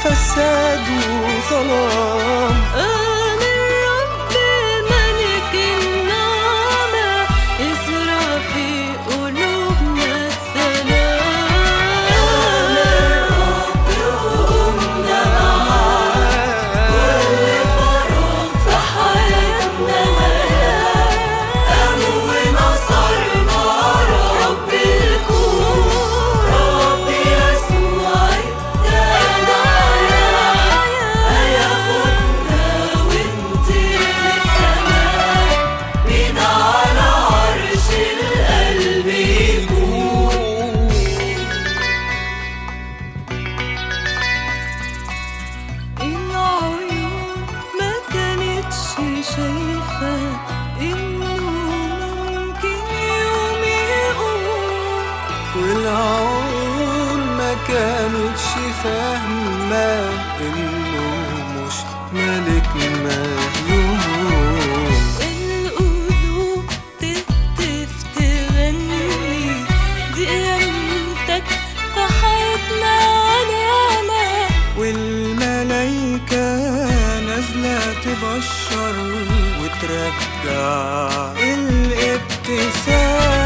فساد وظلام. آمن رب ملك النعمة ازرع في قلوبنا السلام. آمن رب وقمنا معاه كل فراغ في حياتنا ملاه. قام ونصرنا رب الكون رب يسوع ادانا حياة. هياخدنا ونطير للسماء مين على عرش القلب يكون. العيون ما كانتش شايفة إنه ممكن يوم يقوم. والعقول ما كانتش فاهمة إنه مش ملك مهزوم. القلوب تهتف تغني دي قيامتك في حياتنا علامة. والملايكة نازلة تبشر وترجع الابتسامة.